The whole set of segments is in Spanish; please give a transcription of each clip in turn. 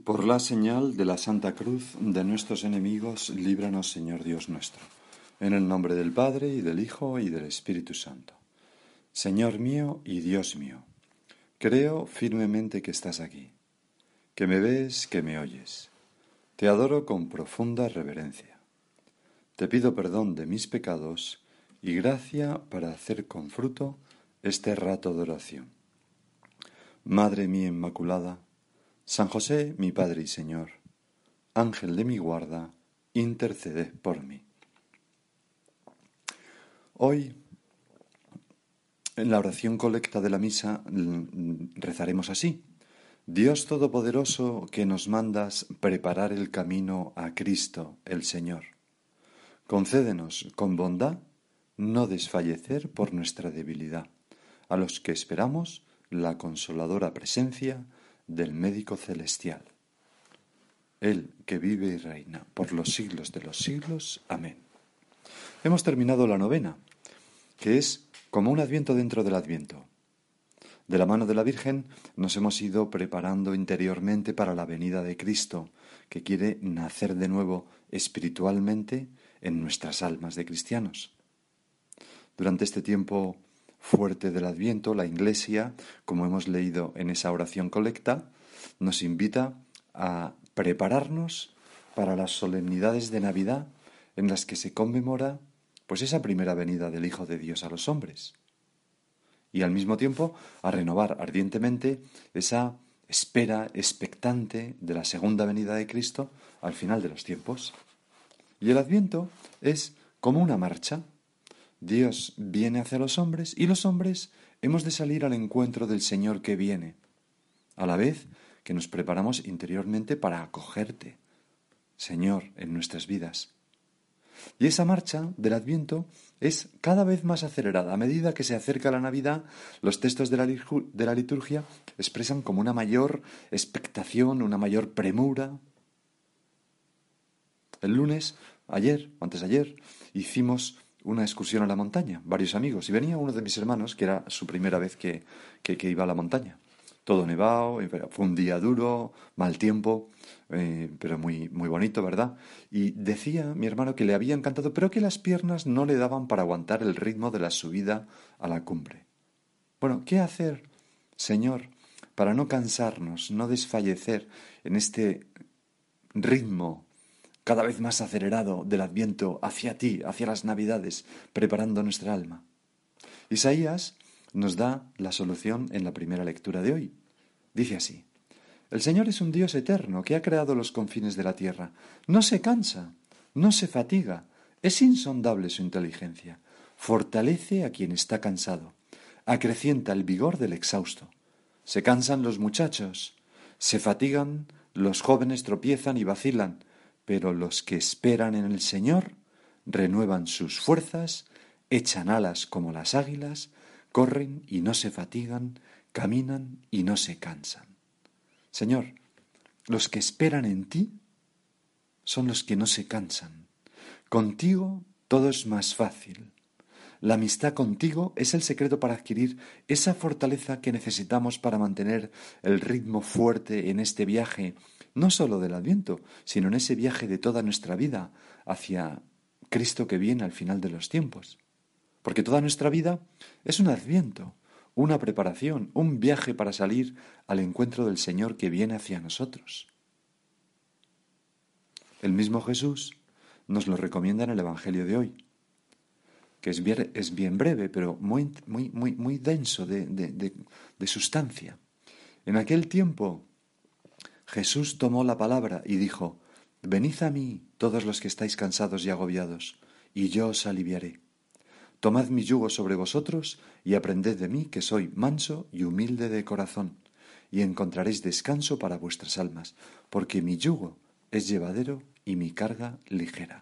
Por la señal de la Santa Cruz de nuestros enemigos, líbranos, Señor Dios nuestro. En el nombre del Padre, y del Hijo, y del Espíritu Santo. Señor mío y Dios mío, creo firmemente que estás aquí, que me ves, que me oyes. Te adoro con profunda reverencia. Te pido perdón de mis pecados y gracia para hacer con fruto este rato de oración. Madre mía Inmaculada, San José, mi Padre y Señor, Ángel de mi guarda, interceded por mí. Hoy, en la oración colecta de la misa, rezaremos así: Dios Todopoderoso, que nos mandas preparar el camino a Cristo, el Señor, concédenos con bondad no desfallecer por nuestra debilidad, a los que esperamos la consoladora presencia del Médico Celestial. Él que vive y reina por los siglos de los siglos. Amén. Hemos terminado la novena, que es como un adviento dentro del adviento. De la mano de la Virgen nos hemos ido preparando interiormente para la venida de Cristo, que quiere nacer de nuevo espiritualmente en nuestras almas de cristianos. Durante este tiempo fuerte del adviento, la Iglesia, como hemos leído en esa oración colecta, nos invita a prepararnos para las solemnidades de Navidad en las que se conmemora pues esa primera venida del Hijo de Dios a los hombres. Y al mismo tiempo a renovar ardientemente esa espera expectante de la segunda venida de Cristo al final de los tiempos. Y el Adviento es como una marcha. Dios viene hacia los hombres y los hombres hemos de salir al encuentro del Señor que viene, a la vez que nos preparamos interiormente para acogerte, Señor, en nuestras vidas. Y esa marcha del Adviento es cada vez más acelerada. A medida que se acerca la Navidad, los textos de la liturgia expresan como una mayor expectación, una mayor premura. El lunes, antes de ayer, hicimos una excursión a la montaña, varios amigos, y venía uno de mis hermanos, que era su primera vez que iba a la montaña. Todo nevado, fue un día duro, mal tiempo, pero muy, muy bonito, ¿verdad? Y decía mi hermano que le había encantado, pero que las piernas no le daban para aguantar el ritmo de la subida a la cumbre. Bueno, ¿qué hacer, Señor, para no cansarnos, no desfallecer en este ritmo cada vez más acelerado del Adviento hacia ti, hacia las Navidades, preparando nuestra alma? Isaías nos da la solución en la primera lectura de hoy. Dice así: El Señor es un Dios eterno que ha creado los confines de la tierra. No se cansa, no se fatiga, es insondable su inteligencia. Fortalece a quien está cansado, acrecienta el vigor del exhausto. Se cansan los muchachos, se fatigan, los jóvenes tropiezan y vacilan, pero los que esperan en el Señor renuevan sus fuerzas, echan alas como las águilas, corren y no se fatigan, caminan y no se cansan. Señor, los que esperan en ti son los que no se cansan. Contigo todo es más fácil. La amistad contigo es el secreto para adquirir esa fortaleza que necesitamos para mantener el ritmo fuerte en este viaje, no solo del Adviento, sino en ese viaje de toda nuestra vida hacia Cristo que viene al final de los tiempos. Porque toda nuestra vida es un Adviento, una preparación, un viaje para salir al encuentro del Señor que viene hacia nosotros. El mismo Jesús nos lo recomienda en el Evangelio de hoy, que es bien breve, pero muy denso de sustancia. En aquel tiempo Jesús tomó la palabra y dijo: Venid a mí todos los que estáis cansados y agobiados, y yo os aliviaré. Tomad mi yugo sobre vosotros y aprended de mí, que soy manso y humilde de corazón, y encontraréis descanso para vuestras almas, porque mi yugo es llevadero y mi carga ligera.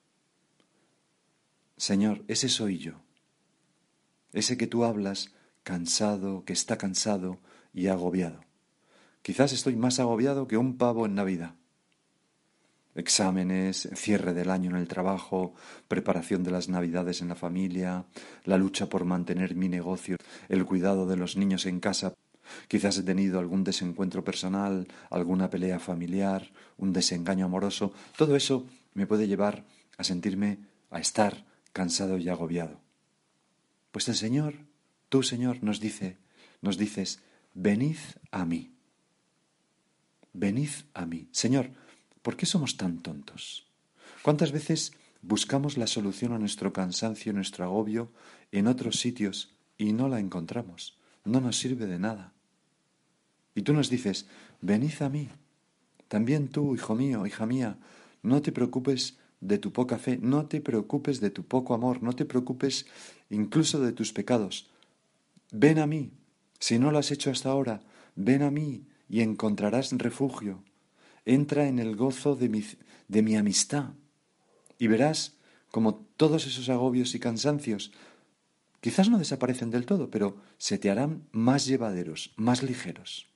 Señor, ese soy yo, ese que tú hablas, cansado, que está cansado y agobiado. Quizás estoy más agobiado que un pavo en Navidad. Exámenes, cierre del año en el trabajo, preparación de las Navidades en la familia, la lucha por mantener mi negocio, el cuidado de los niños en casa. Quizás he tenido algún desencuentro personal, alguna pelea familiar, un desengaño amoroso. Todo eso me puede llevar a sentirme, a estar cansado y agobiado. Pues el Señor, tú Señor, nos dices, venid a mí. Venid a mí. Señor, ¿por qué somos tan tontos? ¿Cuántas veces buscamos la solución a nuestro cansancio, nuestro agobio, en otros sitios y no la encontramos? No nos sirve de nada. Y tú nos dices, venid a mí. También tú, hijo mío, hija mía, no te preocupes de tu poca fe, no te preocupes de tu poco amor, no te preocupes incluso de tus pecados. Ven a mí. Si no lo has hecho hasta ahora, ven a mí y encontrarás refugio. Entra en el gozo de mi amistad y verás como todos esos agobios y cansancios quizás no desaparecen del todo, pero se te harán más llevaderos, más ligeros.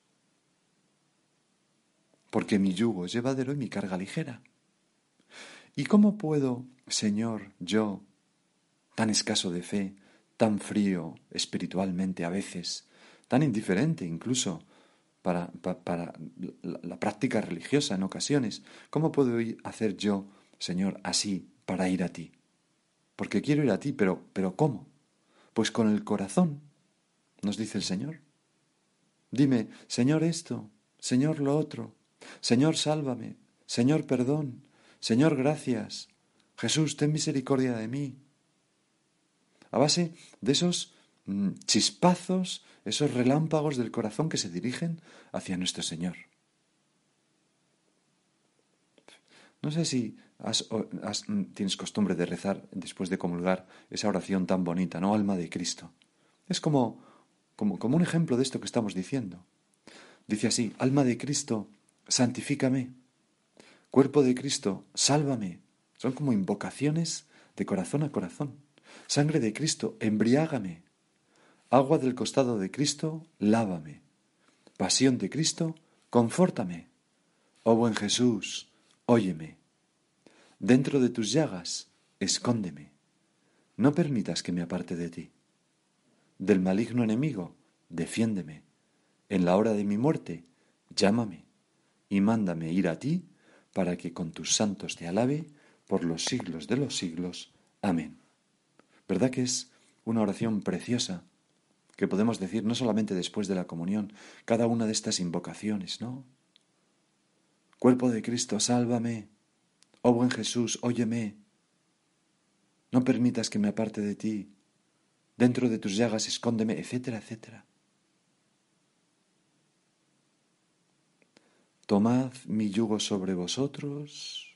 Porque mi yugo es llevadero y mi carga ligera. ¿Y cómo puedo, Señor, yo, tan escaso de fe, tan frío espiritualmente a veces, tan indiferente incluso para la práctica religiosa en ocasiones, cómo puedo hacer yo, Señor, así para ir a ti? Porque quiero ir a ti, pero ¿cómo? Pues con el corazón, nos dice el Señor. Dime, Señor esto, Señor lo otro, Señor sálvame, Señor perdón, Señor gracias, Jesús ten misericordia de mí. A base de esos chispazos, esos relámpagos del corazón que se dirigen hacia nuestro Señor. No sé si tienes costumbre de rezar después de comulgar esa oración tan bonita, ¿no? Alma de Cristo. Es como un ejemplo de esto que estamos diciendo. Dice así, alma de Cristo, santifícame. Cuerpo de Cristo, sálvame. Son como invocaciones de corazón a corazón. Sangre de Cristo, embriágame. Agua del costado de Cristo, lávame. Pasión de Cristo, confórtame. Oh buen Jesús, óyeme. Dentro de tus llagas, escóndeme. No permitas que me aparte de ti. Del maligno enemigo, defiéndeme. En la hora de mi muerte, llámame y mándame ir a ti para que con tus santos te alabe por los siglos de los siglos. Amén. ¿Verdad que es una oración preciosa que podemos decir no solamente después de la comunión, cada una de estas invocaciones, ¿no? Cuerpo de Cristo, sálvame. Oh buen Jesús, óyeme. No permitas que me aparte de ti. Dentro de tus llagas escóndeme, etcétera, etcétera. Tomad mi yugo sobre vosotros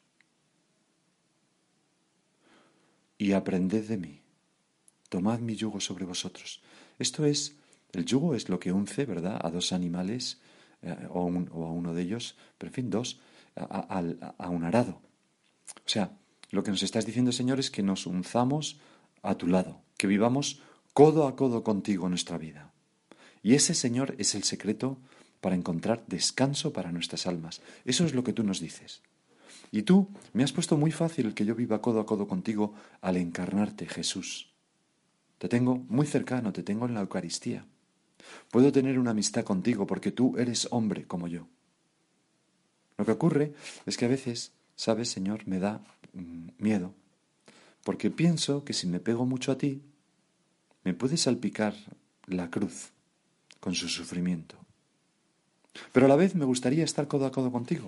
y aprended de mí. Tomad mi yugo sobre vosotros. Esto es, el yugo es lo que unce, ¿verdad?, a dos animales, o a uno de ellos, pero en fin, dos, a un arado. O sea, lo que nos estás diciendo, Señor, es que nos unzamos a tu lado, que vivamos codo a codo contigo en nuestra vida. Y ese, Señor, es el secreto para encontrar descanso para nuestras almas. Eso es lo que tú nos dices. Y tú me has puesto muy fácil el que yo viva codo a codo contigo al encarnarte, Jesús. Te tengo muy cercano, te tengo en la Eucaristía. Puedo tener una amistad contigo porque tú eres hombre como yo. Lo que ocurre es que a veces, ¿sabes, Señor?, me da miedo, porque pienso que si me pego mucho a ti, me puede salpicar la cruz con su sufrimiento. Pero a la vez me gustaría estar codo a codo contigo.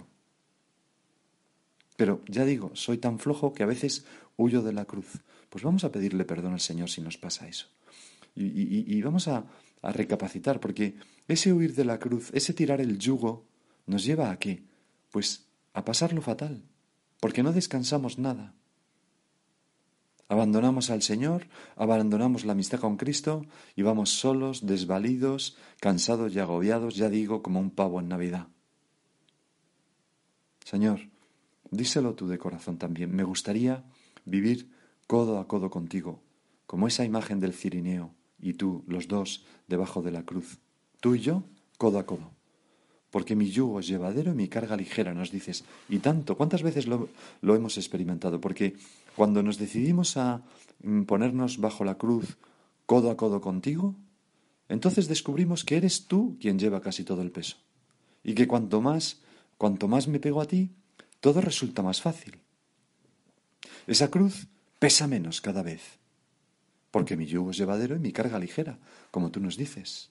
Pero ya digo, soy tan flojo que a veces huyo de la cruz. Pues vamos a pedirle perdón al Señor si nos pasa eso. Y vamos a recapacitar, porque ese huir de la cruz, ese tirar el yugo, ¿nos lleva a qué? Pues a pasarlo fatal, porque no descansamos nada. Abandonamos al Señor, abandonamos la amistad con Cristo y vamos solos, desvalidos, cansados y agobiados, ya digo, como un pavo en Navidad. Señor, díselo tú de corazón también. Me gustaría vivir codo a codo contigo, como esa imagen del Cirineo, y tú, los dos, debajo de la cruz. Tú y yo, codo a codo. Porque mi yugo es llevadero y mi carga ligera, nos dices. Y tanto, ¿cuántas veces lo hemos experimentado? Porque cuando nos decidimos a ponernos bajo la cruz, codo a codo contigo, entonces descubrimos que eres tú quien lleva casi todo el peso. Y que cuanto más me pego a ti, todo resulta más fácil. Esa cruz pesa menos cada vez, porque mi yugo es llevadero y mi carga ligera, como tú nos dices.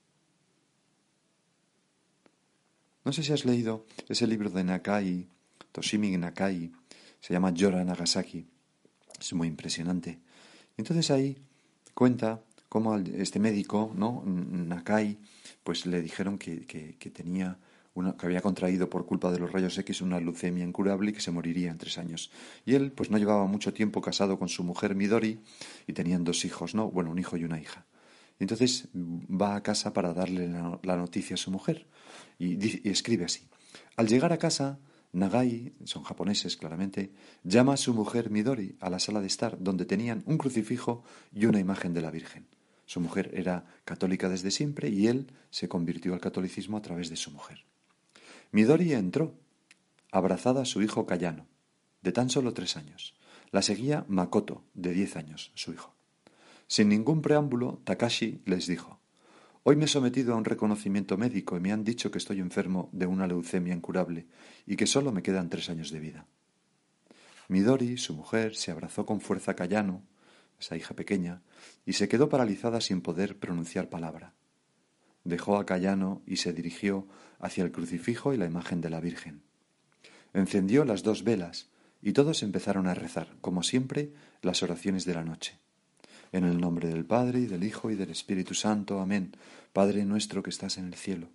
No sé si has leído ese libro de Nakai, Toshimi Nakai, se llama Yora Nagasaki. Es muy impresionante. Entonces ahí cuenta cómo este médico, ¿no? Nakai, pues le dijeron que tenía que había contraído por culpa de los rayos X una leucemia incurable y que se moriría en 3 años. Y él, pues no llevaba mucho tiempo casado con su mujer Midori y tenían 2 hijos, ¿no? Bueno, un hijo y una hija. Y entonces va a casa para darle la noticia a su mujer y escribe así. Al llegar a casa, Nagai, son japoneses claramente, llama a su mujer Midori a la sala de estar donde tenían un crucifijo y una imagen de la Virgen. Su mujer era católica desde siempre y él se convirtió al catolicismo a través de su mujer. Midori entró, abrazada a su hijo Kayano, de tan solo 3 años. La seguía Makoto, de 10 años, su hijo. Sin ningún preámbulo, Takashi les dijo: Hoy me he sometido a un reconocimiento médico y me han dicho que estoy enfermo de una leucemia incurable y que solo me quedan 3 años de vida. Midori, su mujer, se abrazó con fuerza a Kayano, esa hija pequeña, y se quedó paralizada sin poder pronunciar palabra. Dejó a Kayano y se dirigió hacia el crucifijo y la imagen de la Virgen. Encendió las 2 velas y todos empezaron a rezar, como siempre, las oraciones de la noche. En el nombre del Padre, y del Hijo, y del Espíritu Santo. Amén. Padre nuestro que estás en el cielo.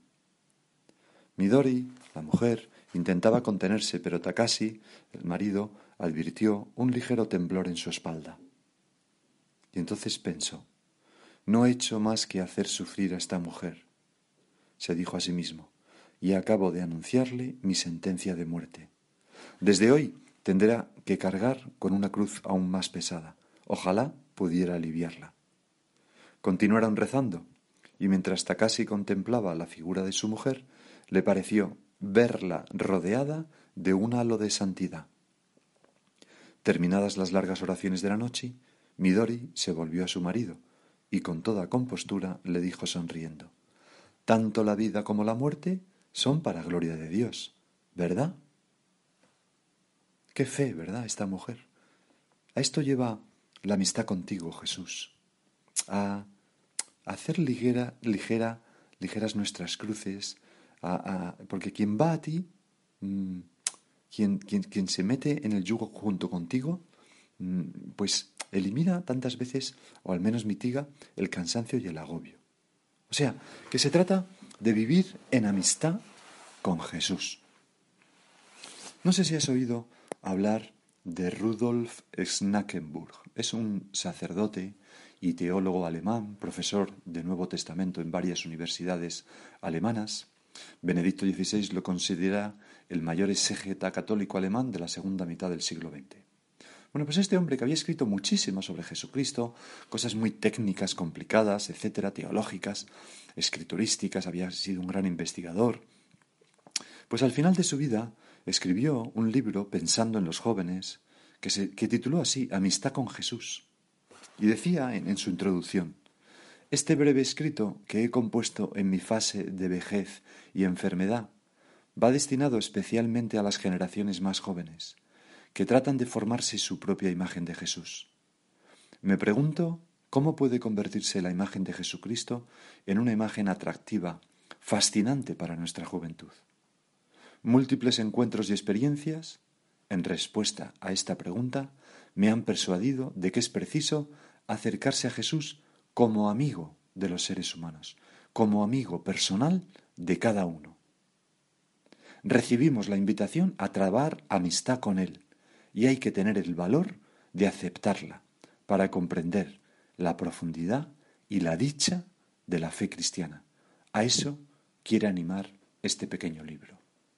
Midori, la mujer, intentaba contenerse, pero Takashi, el marido, advirtió un ligero temblor en su espalda. Y entonces pensó: no he hecho más que hacer sufrir a esta mujer, se dijo a sí mismo, y acabo de anunciarle mi sentencia de muerte. Desde hoy tendrá que cargar con una cruz aún más pesada. Ojalá pudiera aliviarla. Continuaron rezando, y mientras Takashi contemplaba la figura de su mujer, le pareció verla rodeada de un halo de santidad. Terminadas las largas oraciones de la noche, Midori se volvió a su marido y con toda compostura le dijo sonriendo: tanto la vida como la muerte son para gloria de Dios, ¿verdad? Qué fe, ¿verdad?, esta mujer. A esto lleva la amistad contigo, Jesús. A hacer ligeras nuestras cruces, porque quien va a ti, quien se mete en el yugo junto contigo, pues elimina tantas veces, o al menos mitiga, el cansancio y el agobio. O sea, que se trata de vivir en amistad con Jesús. No sé si has oído hablar de Rudolf Schnackenburg. Es un sacerdote y teólogo alemán, profesor de Nuevo Testamento en varias universidades alemanas. Benedicto XVI lo considera el mayor exégeta católico alemán de la segunda mitad del siglo XX. Bueno, pues este hombre, que había escrito muchísimo sobre Jesucristo, cosas muy técnicas, complicadas, etcétera, teológicas, escriturísticas, había sido un gran investigador, pues al final de su vida escribió un libro pensando en los jóvenes que tituló así Amistad con Jesús. Y decía en su introducción: este breve escrito que he compuesto en mi fase de vejez y enfermedad va destinado especialmente a las generaciones más jóvenes, que tratan de formarse su propia imagen de Jesús. Me pregunto cómo puede convertirse la imagen de Jesucristo en una imagen atractiva, fascinante para nuestra juventud. Múltiples encuentros y experiencias, en respuesta a esta pregunta, me han persuadido de que es preciso acercarse a Jesús como amigo de los seres humanos, como amigo personal de cada uno. Recibimos la invitación a trabar amistad con Él, y hay que tener el valor de aceptarla para comprender la profundidad y la dicha de la fe cristiana. A eso quiere animar este pequeño libro.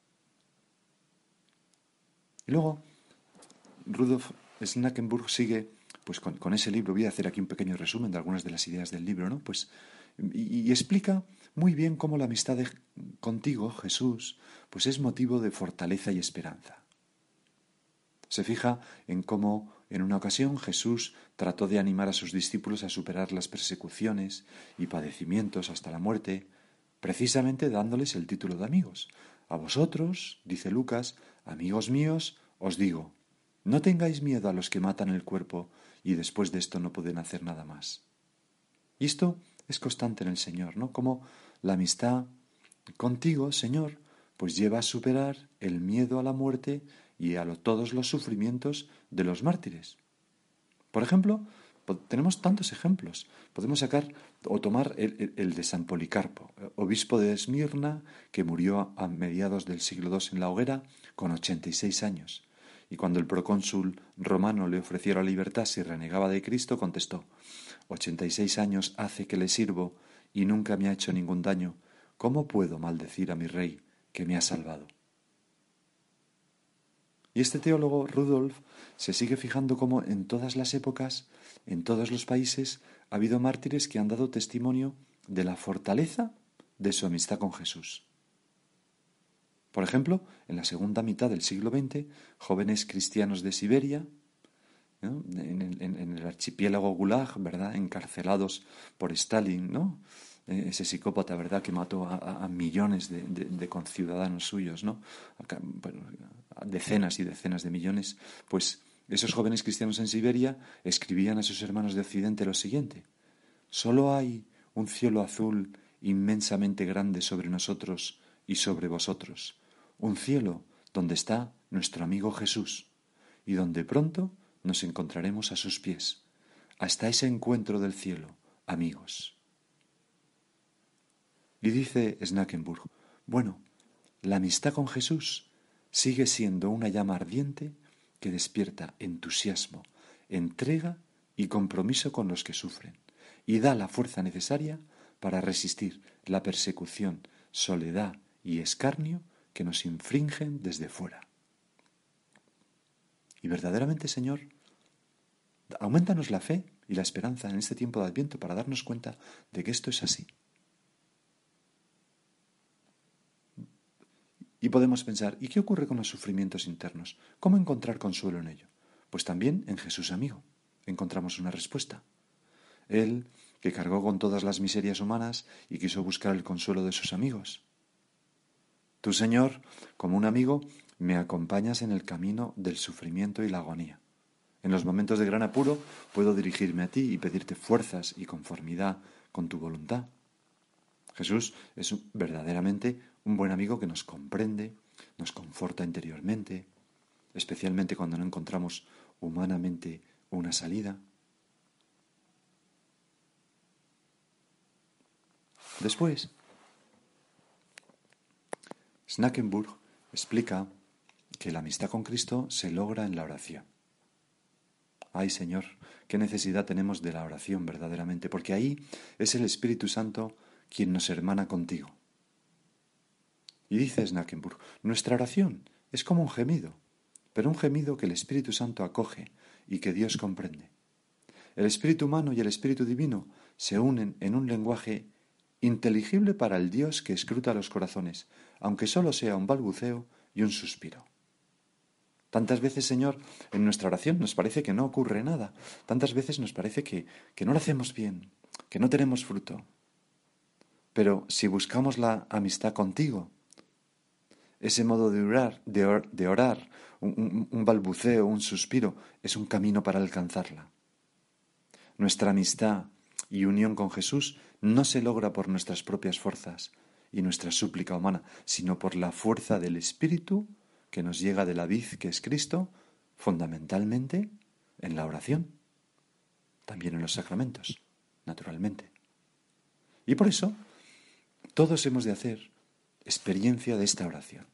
Y luego, Rudolf Schnackenburg sigue pues con ese libro. Voy a hacer aquí un pequeño resumen de algunas de las ideas del libro, ¿no? Pues, y explica muy bien cómo la amistad contigo, Jesús, pues es motivo de fortaleza y esperanza. Se fija en cómo en una ocasión Jesús trató de animar a sus discípulos a superar las persecuciones y padecimientos hasta la muerte, precisamente dándoles el título de amigos. A vosotros, dice Lucas, amigos míos, os digo, no tengáis miedo a los que matan el cuerpo y después de esto no pueden hacer nada más. Y esto es constante en el Señor, ¿no? Como la amistad contigo, Señor, pues lleva a superar el miedo a la muerte y a todos los sufrimientos de los mártires. Por ejemplo, tenemos tantos ejemplos. Podemos sacar o tomar el de San Policarpo, obispo de Esmirna, que murió a mediados del siglo II en la hoguera con 86 años. Y cuando el procónsul romano le ofreció la libertad si renegaba de Cristo, contestó: 86 años hace que le sirvo y nunca me ha hecho ningún daño. ¿Cómo puedo maldecir a mi rey que me ha salvado? Y este teólogo, Rudolf, se sigue fijando cómo en todas las épocas, en todos los países, ha habido mártires que han dado testimonio de la fortaleza de su amistad con Jesús. Por ejemplo, en la segunda mitad del siglo XX, jóvenes cristianos de Siberia, ¿no?, en el archipiélago Gulag, ¿verdad?, encarcelados por Stalin, ¿no?, ese psicópata, ¿verdad?, que mató a millones de conciudadanos suyos, ¿no?, a decenas y decenas de millones. Pues esos jóvenes cristianos en Siberia escribían a sus hermanos de Occidente lo siguiente: solo hay un cielo azul inmensamente grande sobre nosotros y sobre vosotros, un cielo donde está nuestro amigo Jesús y donde pronto nos encontraremos a sus pies. Hasta ese encuentro del cielo, amigos. Y dice Snackenburg, bueno, la amistad con Jesús sigue siendo una llama ardiente que despierta entusiasmo, entrega y compromiso con los que sufren, y da la fuerza necesaria para resistir la persecución, soledad y escarnio que nos infringen desde fuera. Y verdaderamente, Señor, aumentanos la fe y la esperanza en este tiempo de Adviento para darnos cuenta de que esto es así. Y podemos pensar, ¿y qué ocurre con los sufrimientos internos? ¿Cómo encontrar consuelo en ello? Pues también en Jesús amigo encontramos una respuesta. Él, que cargó con todas las miserias humanas y quiso buscar el consuelo de sus amigos. Tú, Señor, como un amigo, me acompañas en el camino del sufrimiento y la agonía. En los momentos de gran apuro puedo dirigirme a ti y pedirte fuerzas y conformidad con tu voluntad. Jesús es verdaderamente un buen amigo que nos comprende, nos conforta interiormente, especialmente cuando no encontramos humanamente una salida. Después, Snackenburg explica que la amistad con Cristo se logra en la oración. Ay, Señor, qué necesidad tenemos de la oración verdaderamente, porque ahí es el Espíritu Santo quien nos hermana contigo. Y dice Snackenburg, nuestra oración es como un gemido, pero un gemido que el Espíritu Santo acoge y que Dios comprende. El espíritu humano y el espíritu divino se unen en un lenguaje inteligible para el Dios que escruta los corazones, aunque solo sea un balbuceo y un suspiro. Tantas veces, Señor, en nuestra oración nos parece que no ocurre nada. Tantas veces nos parece que no lo hacemos bien, que no tenemos fruto. Pero si buscamos la amistad contigo, ese modo de orar, un balbuceo, un suspiro, es un camino para alcanzarla. Nuestra amistad y unión con Jesús no se logra por nuestras propias fuerzas y nuestra súplica humana, sino por la fuerza del Espíritu que nos llega de la vid que es Cristo, fundamentalmente en la oración, también en los sacramentos, naturalmente. Y por eso todos hemos de hacer experiencia de esta oración.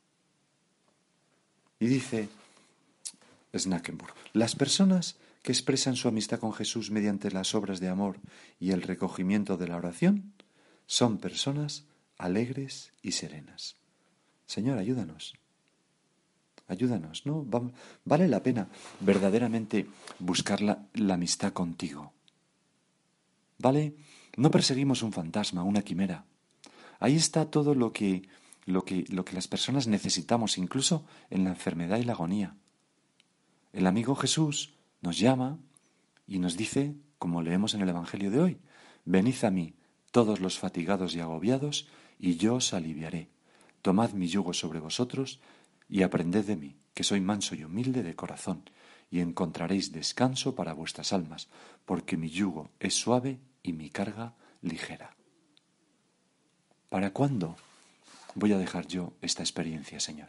Y dice Snackenburg, las personas que expresan su amistad con Jesús mediante las obras de amor y el recogimiento de la oración son personas alegres y serenas. Señor, ayúdanos. Ayúdanos, ¿no? Vale la pena verdaderamente buscar la amistad contigo. ¿Vale? No perseguimos un fantasma, una quimera. Ahí está todo lo que las personas necesitamos, incluso en la enfermedad y la agonía. El amigo Jesús nos llama y nos dice, como leemos en el Evangelio de hoy, venid a mí, todos los fatigados y agobiados, y yo os aliviaré. Tomad mi yugo sobre vosotros y aprended de mí, que soy manso y humilde de corazón, y encontraréis descanso para vuestras almas, porque mi yugo es suave y mi carga ligera. ¿Para cuándo voy a dejar yo esta experiencia, Señor?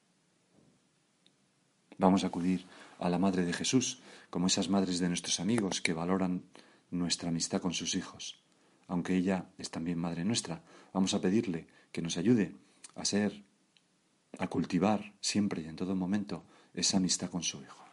Vamos a acudir a la Madre de Jesús, como esas madres de nuestros amigos que valoran nuestra amistad con sus hijos. Aunque ella es también Madre nuestra, vamos a pedirle que nos ayude a cultivar siempre y en todo momento esa amistad con su Hijo.